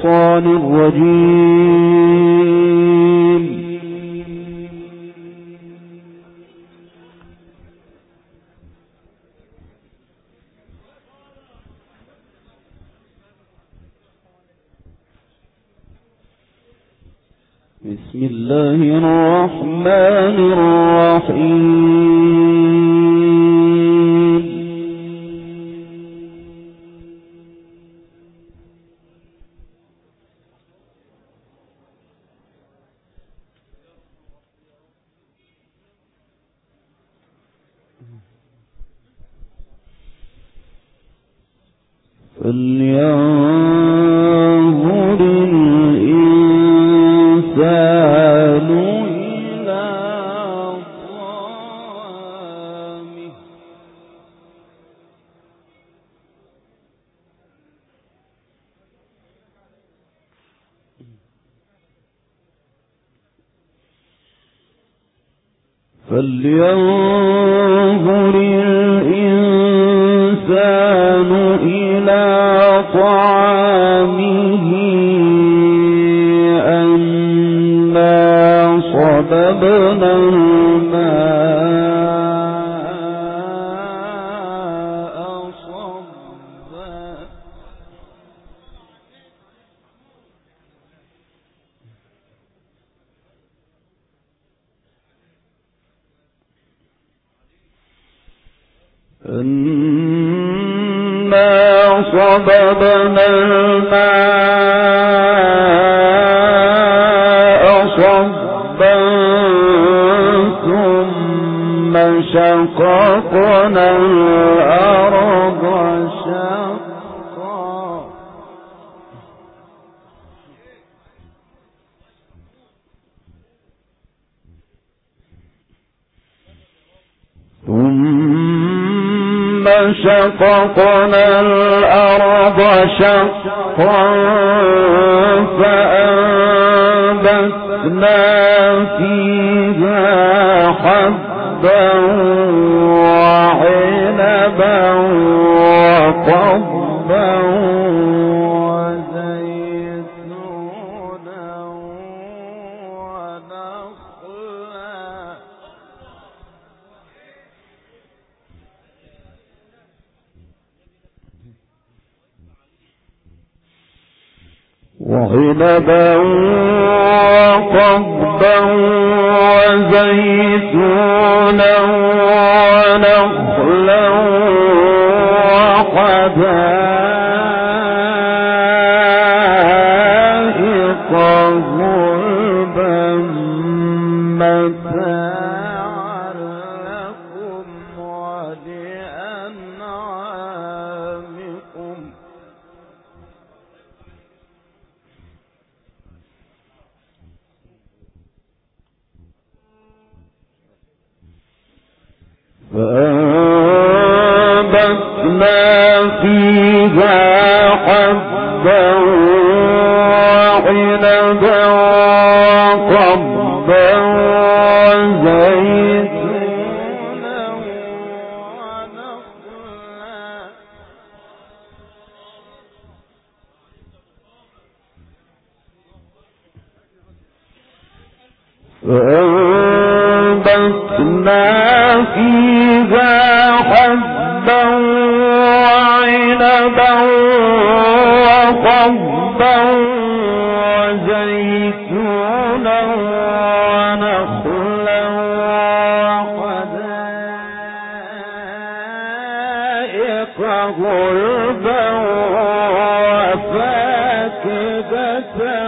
الشيطان الرجيم. بسم الله الرحمن الرحيم. فلينظر الإنسان إلى طعامه. فلينظر الإنسان إلى طعامه أنا صببنا الماء صبا. أنا صببنا الماء صبا ثم شققنا الأرض شقا. ثم شققنا الأرض شقا فأنبتنا فيها حبا وعنبا وقضبا وزيتونا ونخلا وعنبا وقضبا وزيتونا ونخلا وحدائق غلبا متاعا لكم ولأنعامكم. فأنبتنا فيها حبا وعنبا وقضبا وزيتونا ونخلا فأنبتنا فيها حبا وعنبا وقضبا وزيتونا ونخلا وحدائق غلبا وفاكهة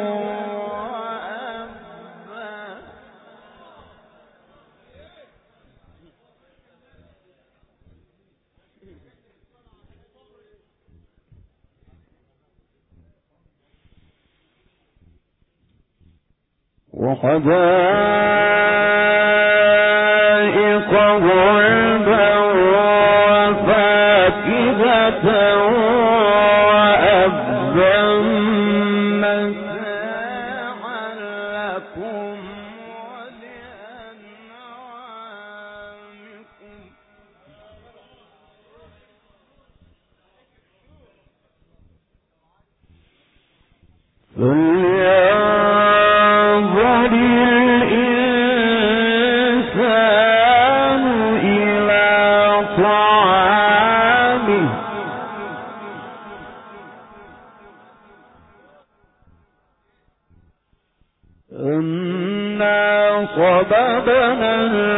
وحدائق غلبا وفاكهة وأبا متاعا لكم ولأنعامكم. فلينظر الإنسان إلى طعامه أنا صببنا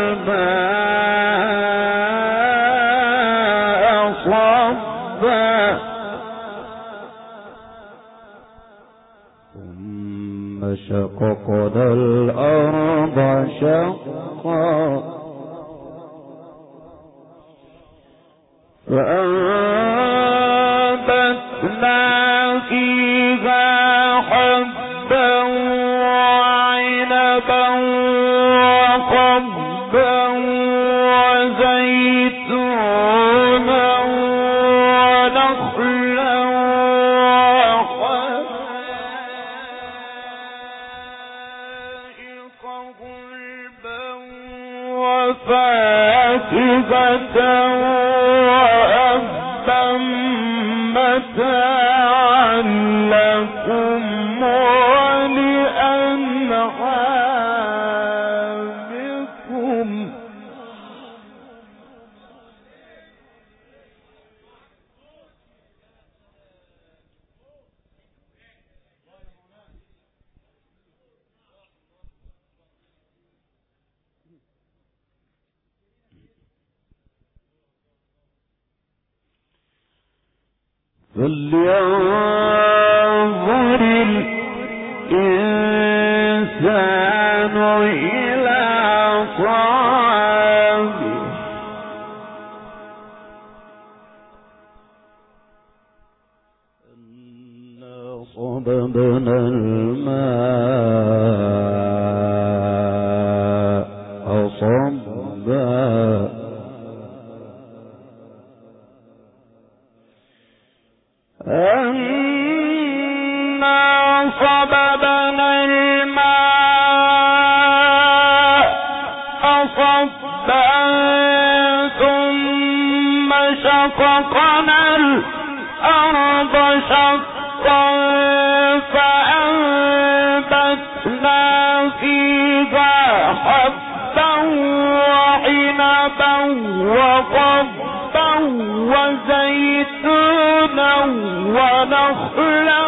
الماء صبا ثم شققنا الأرض شقا فأنبتنا فيها حبا وعنبا وقضبا وزيتونا ونخلا وحدائق غلبا وفاكهة وأبا متاعا لكم ولأنعامكم فلينظر الإنسان إلى طعامه أنا صببنا الماء صبا أنا صببنا الماء صبا ثم شققنا الأرض شقا فأنبتنا فيها حبا وعنبا وقضبا وزيتونا ونخلا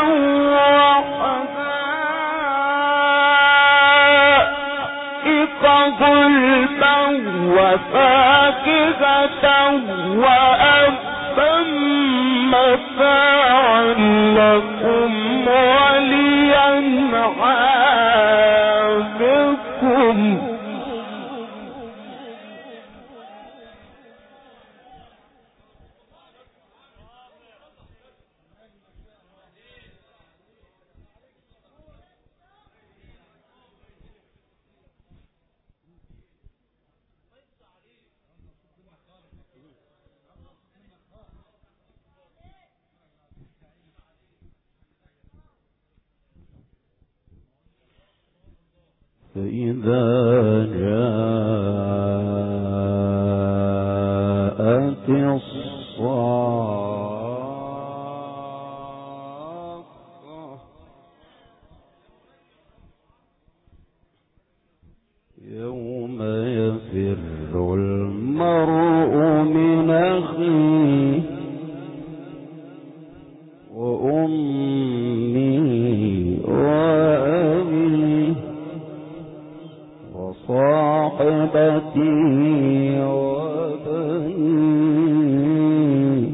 وحدائق غلبا وفاكهة وأبا متاعا لكم ولأنعامكم فإذا جاءت الصاخة يوم يفر المرء من أخيه وأمه وأبيه وصاحبته وبنيه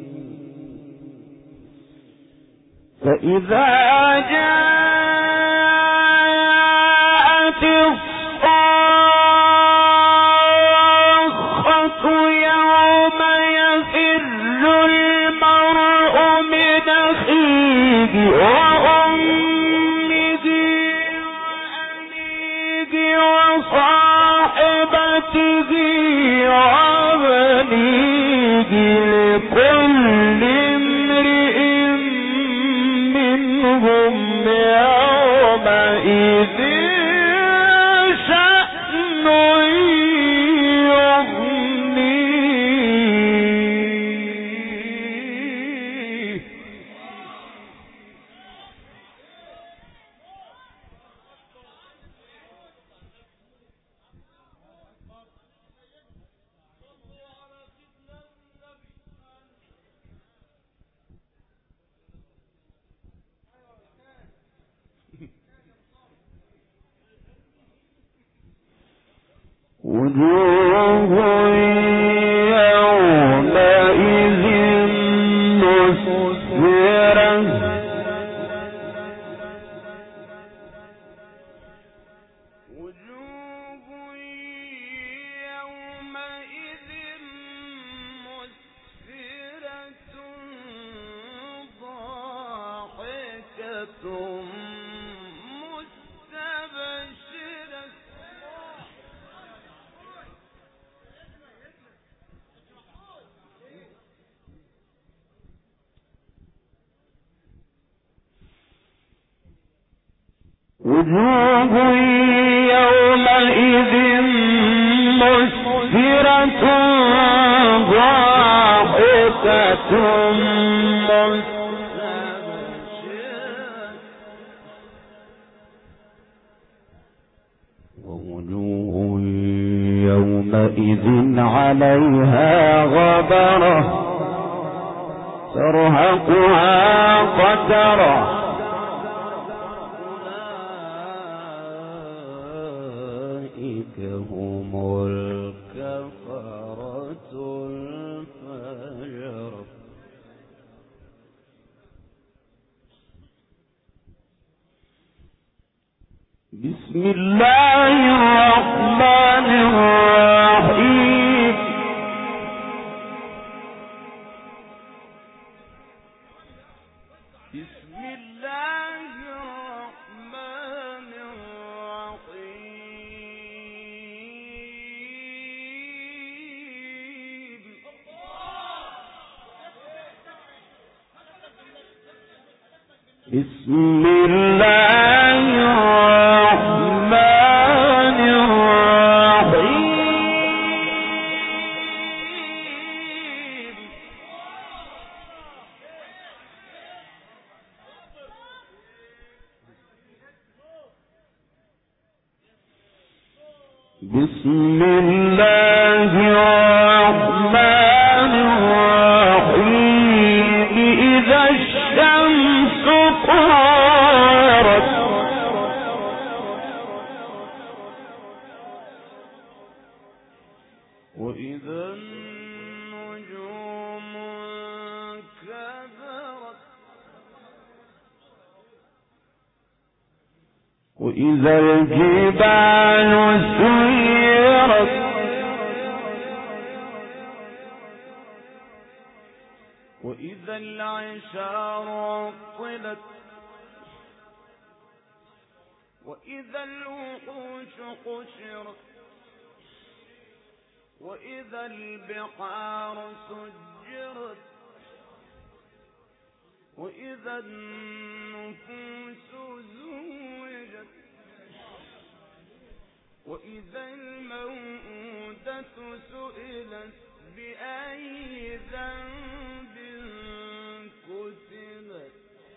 فإذا جاءت الصاخة يوم يفر المرء من أخيه وأمه وأبيه وصاحبته وبنيه لكل امرئ منهم يومئذ شأن يغنيه وجوه يومئذ مسفرة ضاحكة ووجوه يومئذ عليها غبرة ترهقها قترة هم الكفرة الفجر بسم الله الرحمن الرحيم بسم الله الرحمن الرحيم بسم الله الرحمن الرحيم بسم الله الرحمن الرحيم إذا الشمس كورت وإذا النجوم انكدرت وإذا الجبال سيرت وإذا العشار عطلت وإذا الوحوش حشرت وإذا البحار سجرت وإذا النفوس زوجت وإذا الموءودة سئلت بأي ذنب قتلت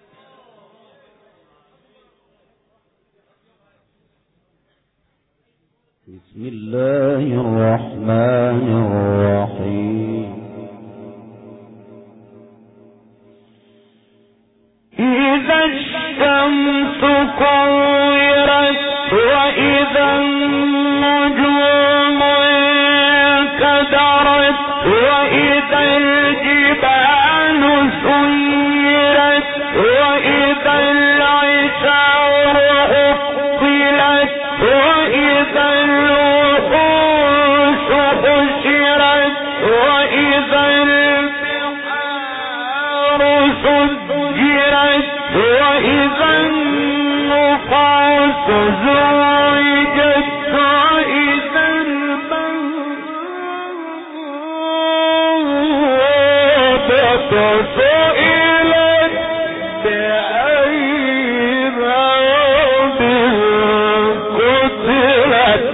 بسم الله الرحمن الرحيم إذا الشمس كورت وإذا النجوم انكدرت وإذا الجبال سيرت وإذا العشار عطلت وإذا الوحوش حشرت وإذا البحار سجرت وإذا النفوس زوجت وإذا الموءودة سئلت بأي ذنب قتلت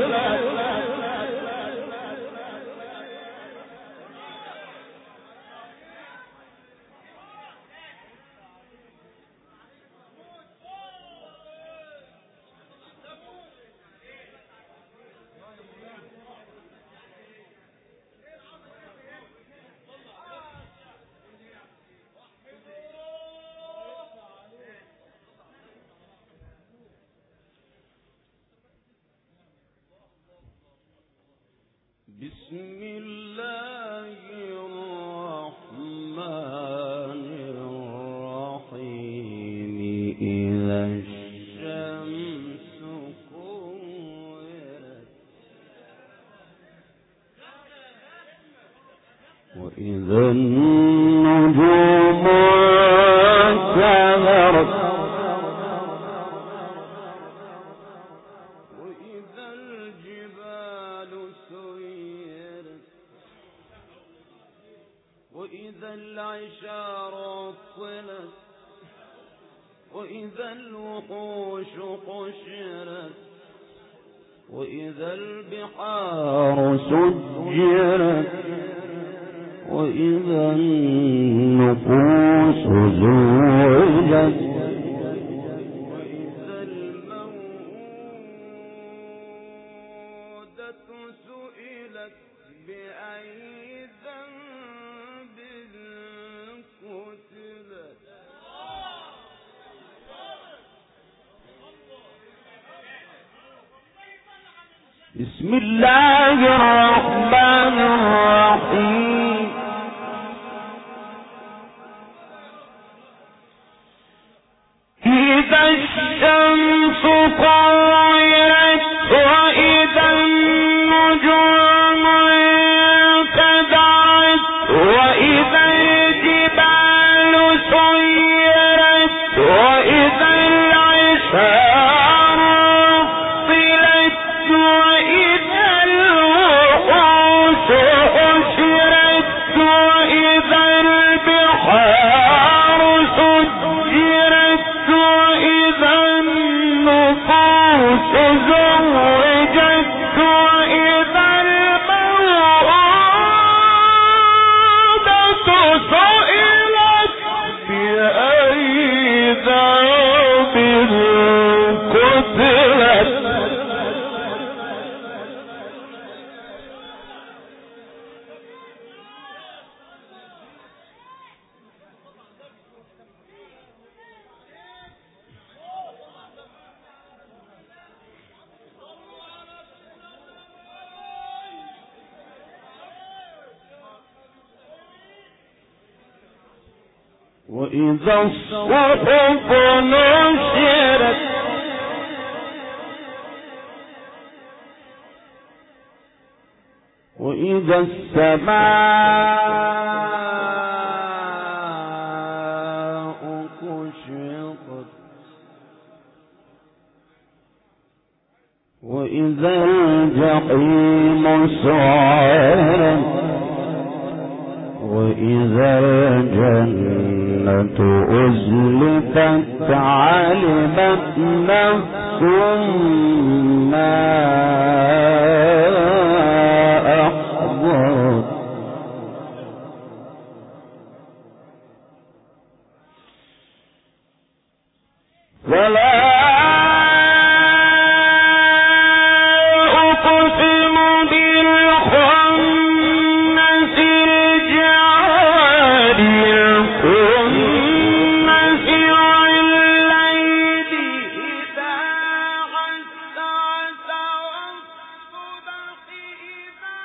بسم الله الرحمن الرحيم إذا الشمس كورت وإذا النجوم انكدرت وإذا الوحوش حشرت وإذا البحار سجرت وإذا النفوس زوجت وإذا الموءودة سئلت بأي ذنب قتلت. بسم الله الرحمن الرحيم. إذا الشمس كورت وإذا النجوم انكدرت وإذا الجبال سيرت وإذا العشار عطلت وإذا الوحوش حشرت وإذا البحار سجرت وإذا النفوس زوجت وإذا الموءودة سئلت بأي ذنب قتلت. وإذا الصحف نشرت وإذا السماء كشطت وإذا الجحيم سعرت وإذا الجنة أزلفت علمت نفس ما أحضرت. فلا أقسم بالخنس الجوار الكنس والليل إذا عسعس والصبح إذا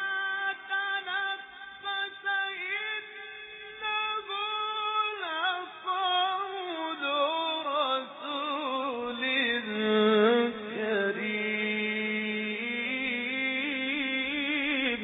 تنفس إنه لقول رسول كريم.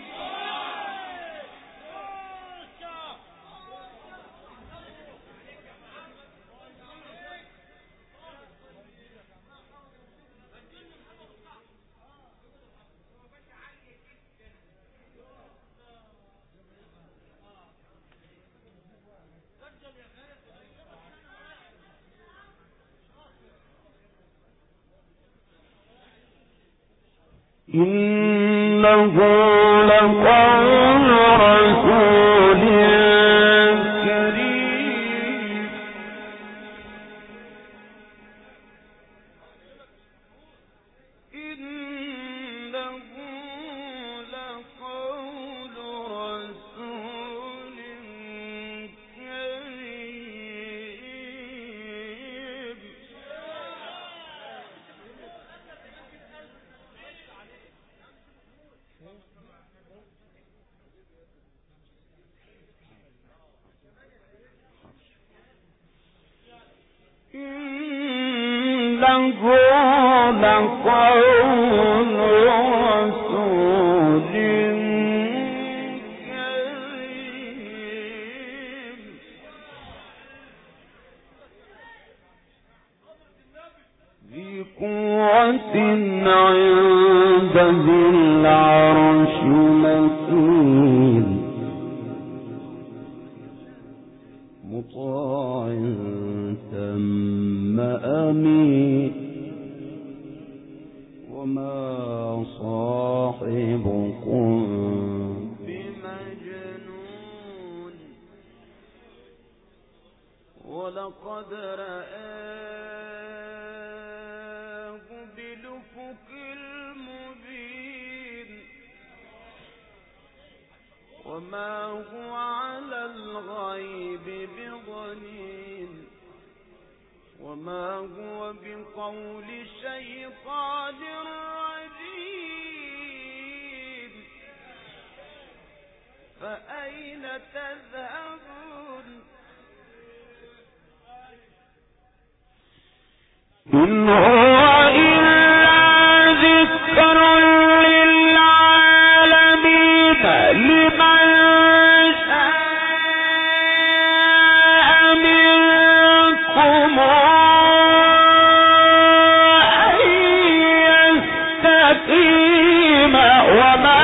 إنه لقول رسول كريم. إنه لقول رسول كريم. إنه لقول رسول كريم. ذي قوة عند ذي العرش مكين مطاع ثم أمين وما صاحبكم بمجنون ولقد رآه بالأفق المبين وما هو على الغيب بضنين وما هو بقول شيطان رجيم فأين تذهبون إن هو إلا ذكر للعالمين لمن شاء منكم أن يستقيم وما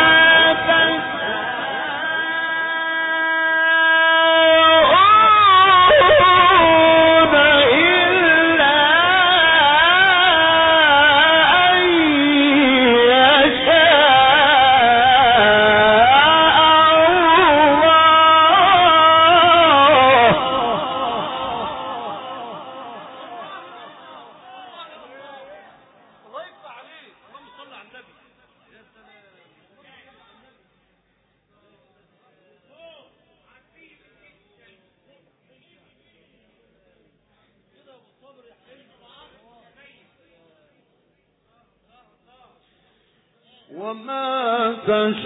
وما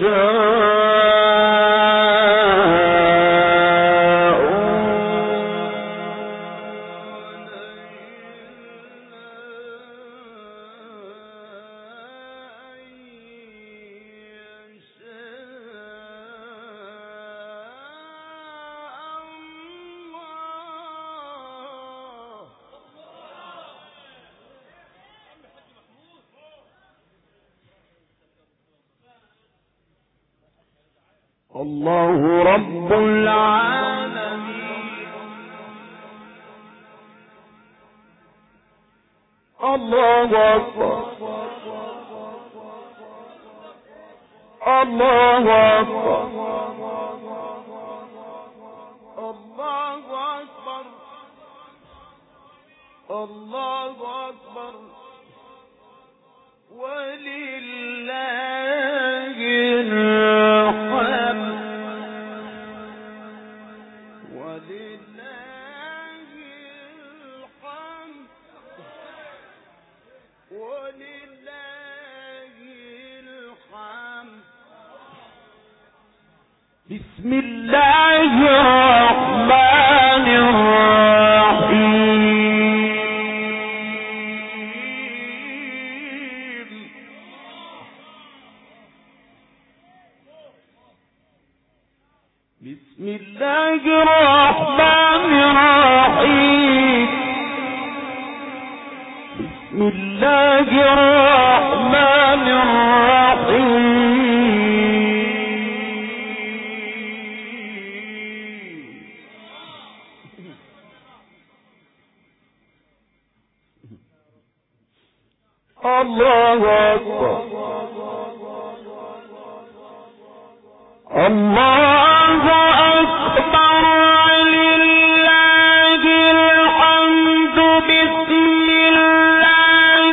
تشاءون الله رب العالمين الله أكبر الله أكبر الله أكبر الله أكبر ولله الحمد ولله الحمد ولله الحمد بسم الله الرحمن الرحيم بسم الله الرحمن الرحيم بسم الله الرحمن الرحيم الله أكبر الله أكبر لله الحمد بسم الله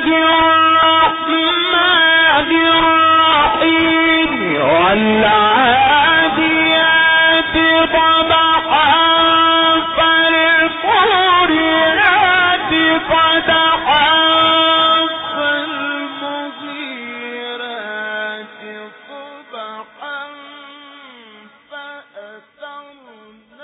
الرحمن الرحيم والعاديات ضبحا فالموريات قدحا فالمغيرات صبحا فأثرن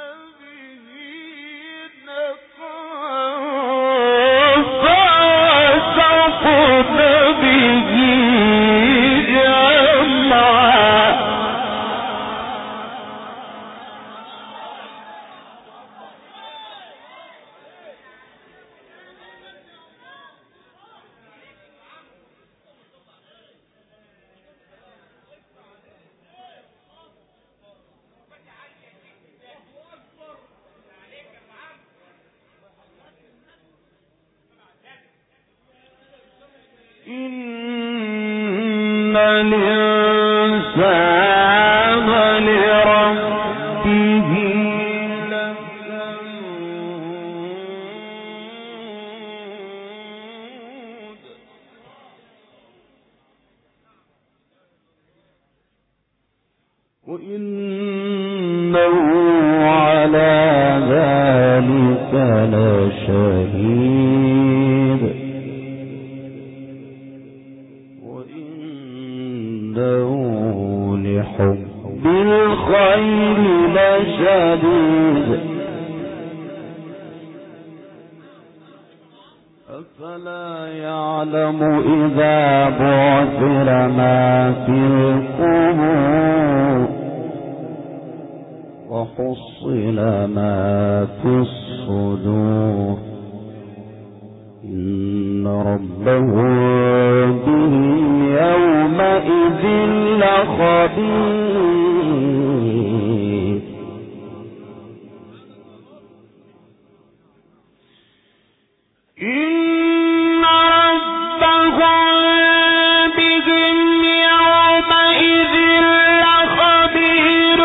إن الإنسان لربه لكنود وإنه على ذلك لشهيد وإنه لحب الخير لشديد أفلا يعلم إذا بعثر ما في القبور وحصل ما في الصدور إن ربهم بهم يومئذ لخبير إن ربهم بهم يومئذ لخبير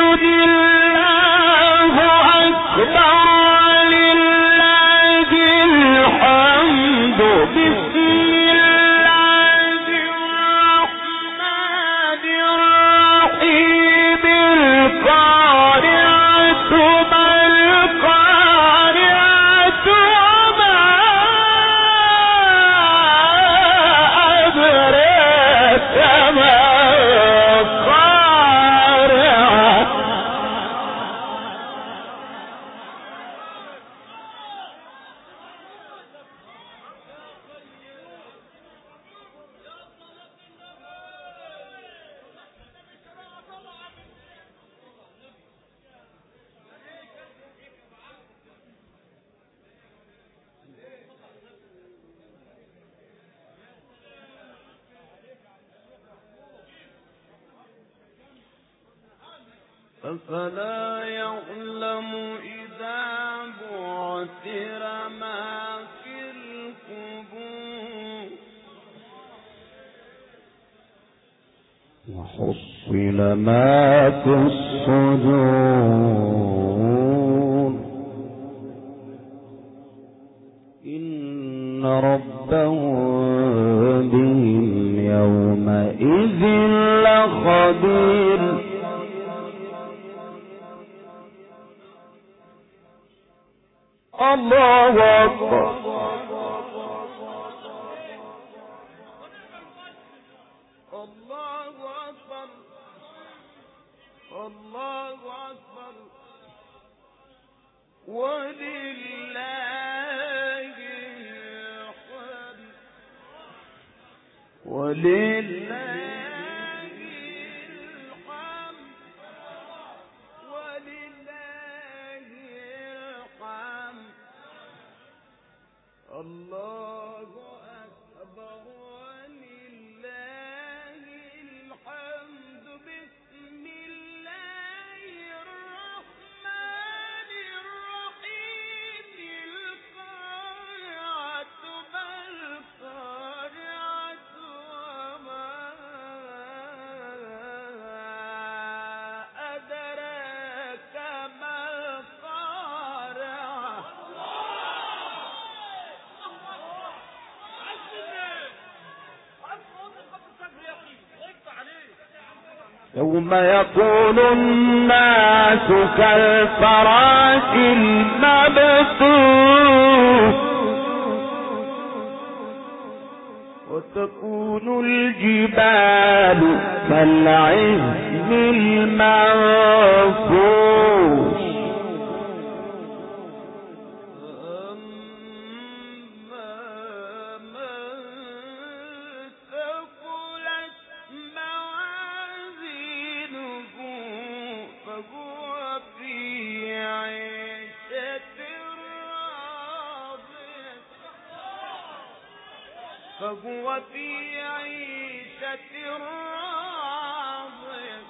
أفلا يعلم إذا بعثر ما في القبور وحصل ما في الصدور إن ربهم بهم يومئذ لخبير الله أكبر الله أكبر الله أكبر ولله الحمد ولله الله أكبر ولله الحمد بسم الله الرحمن الرحيم القارعة ما القارعة وما أدراك ما القارعة يوم يكون الناس كالفراش المبثوث وتكون الجبال كالعهن المنفوش فهو في عيشة راضية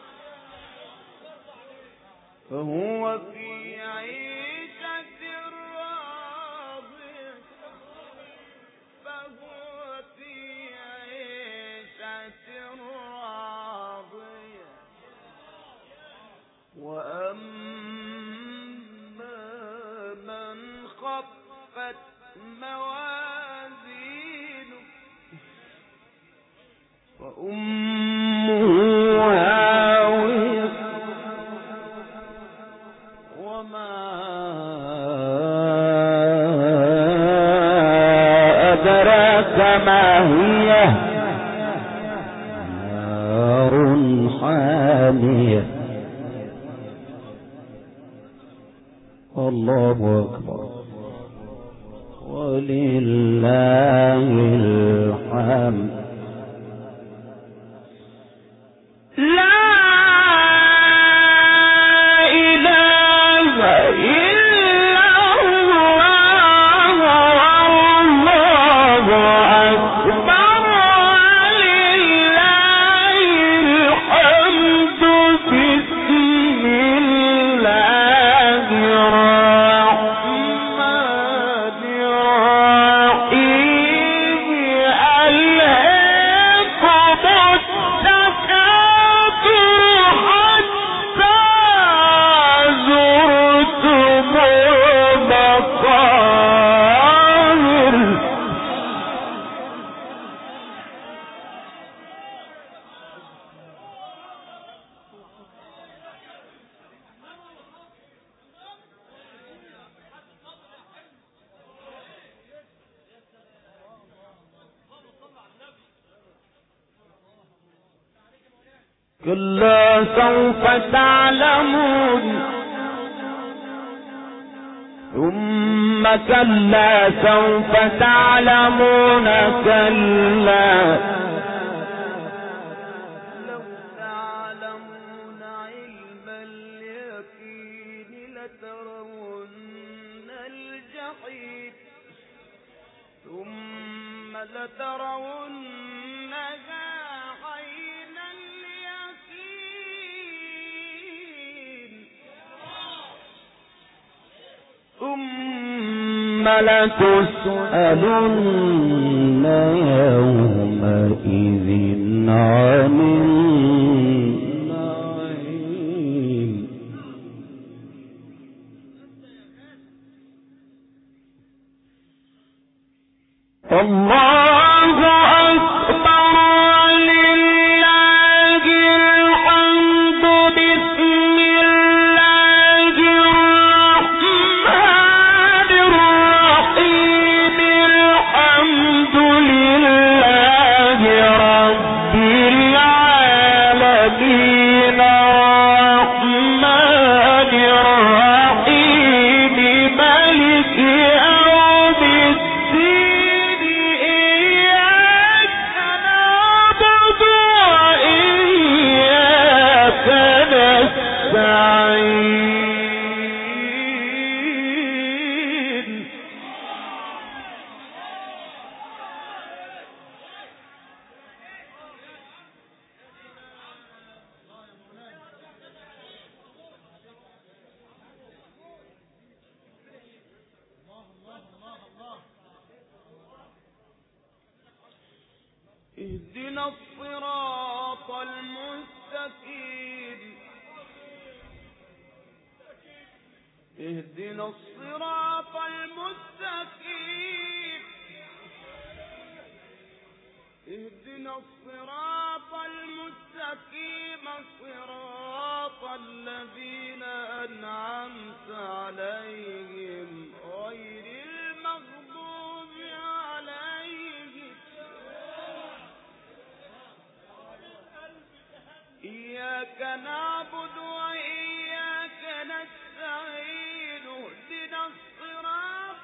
فهو في عيشة راضية فهو في عيشة أدراك ما هي نار حامية. الله أكبر ولله الحمد. كلا سوف تعلمون ثم كلا سوف تعلمون كلا لو تعلمون علم اليقين لترون الجحيم ثم لترونها عين اليقين ثم لتسألن يومئذ عن النعيم. الله أكبر ولله الحمد. بسم الله الرحمن الرحيم. الحمد لله رب العالمين الرحمن الرحيم مالك يوم الدين إياك نعبد وإياك نستعين. اهدنا الصراط المستقيم. اهدنا الصراط المستقيم. اهدنا الصراط المستقيم صراط الذين أنعمت عليهم غير المغضوب عليهم. إياك نعبد وإياك نستعين. اهدنا الصراط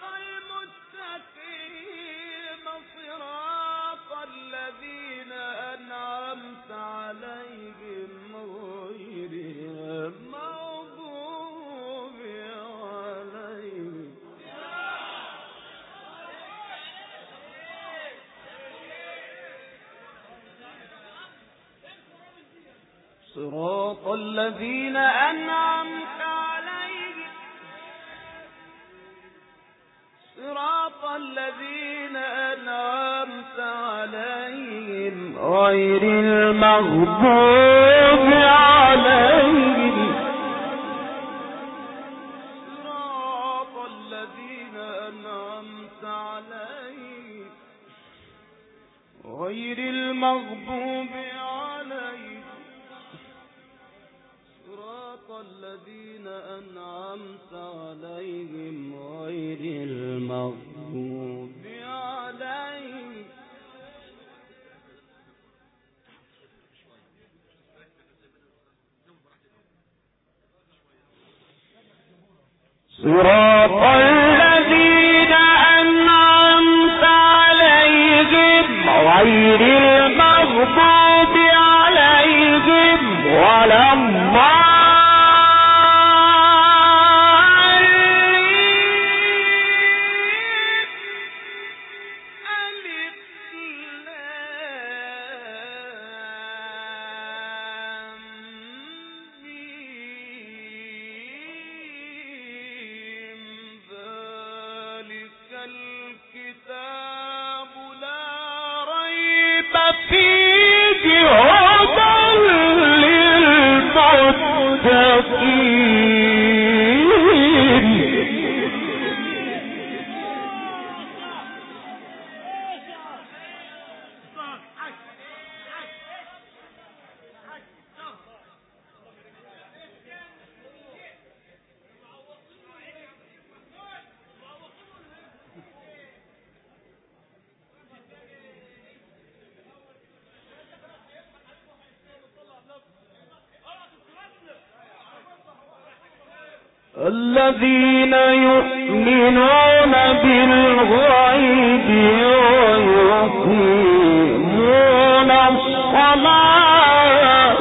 المستقيم صراط الذين أنعمت عليهم غير المغضوب عليهم. صراط الذين أنعمت عليهم صراط الذين أنعمت عليهم غير المغضوب عليهم. صراط الذين أنعمت عليهم غير المغضوب عليهم. صراط الذين أنعمت عليهم غير المغضوب عليهم. صراط الذين أنعمت عليهم غير المغضوب عليهم ولا الضالين. الذين يؤمنون بالغيب ويقيمون الصلاة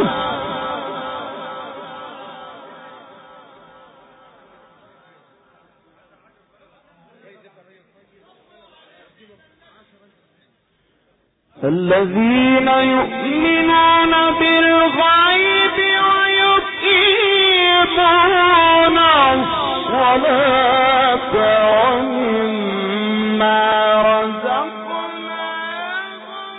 الذين يؤمنون بالغيب ويقيمون الصلاة ومما رزقناهم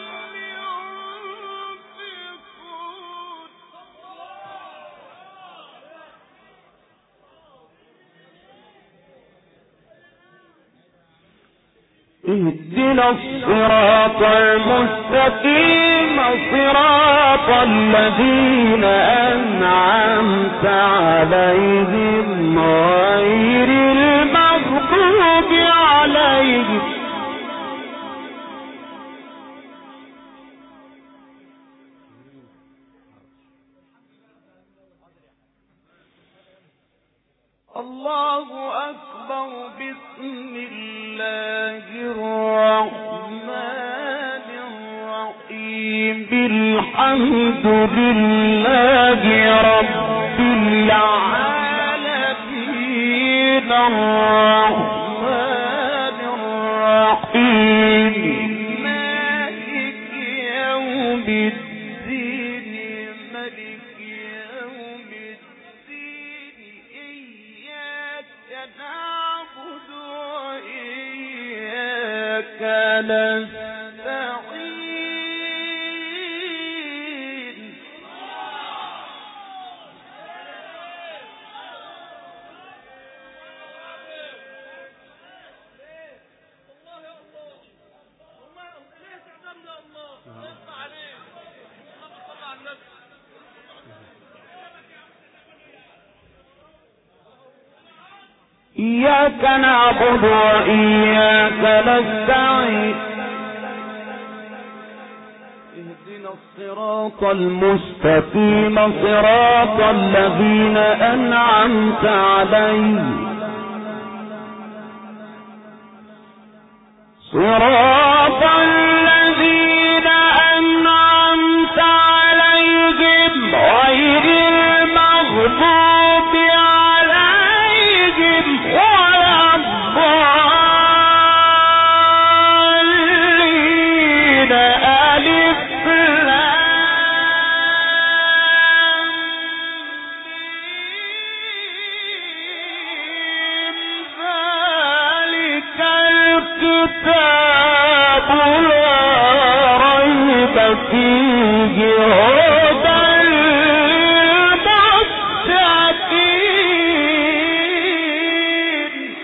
ينفقون. اهدنا الصراط المستقيم صراط الذين أنعمت عليهم غير المغضوب عليهم الله أكبر. بسم الله الرحمن الرحيم. الحمد لله رب العالمين الرحمن الرحيم مالك يوم الدين. ملك يوم الدين. إياك نعبد وإياك نستعين. إياك نعبد وإياك نستعين. اهدنا الصراط المستقيم صراط الذين أنعمت عليهم صراط الذين أنعمت عليهم غير المغضوب عليهم ولا الضالين. ألف لام ذلك الكتاب لا ريب فيه هدى للمتقين.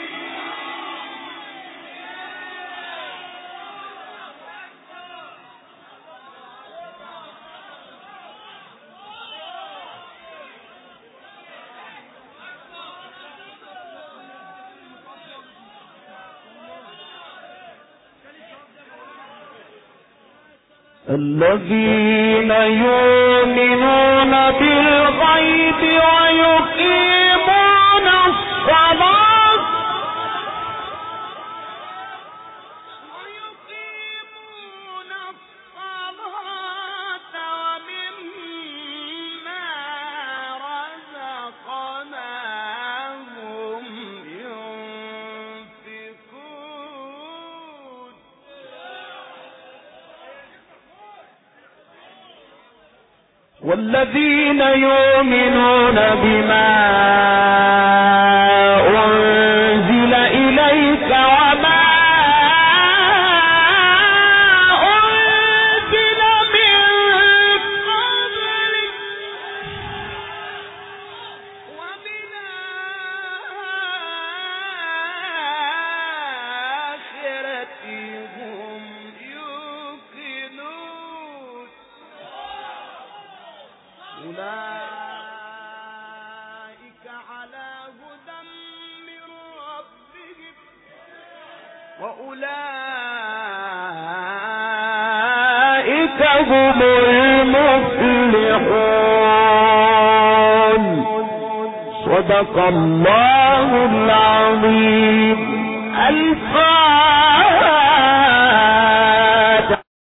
الذين يؤمنون بالغيب ويقيمون الصلاة والذين يؤمنون بما أنزل إليك وما أنزل من قبلك وبالآخرة هم يوقنون أولئك على هدى من ربهم وأولئك هم المفلحون. صدق الله العظيم.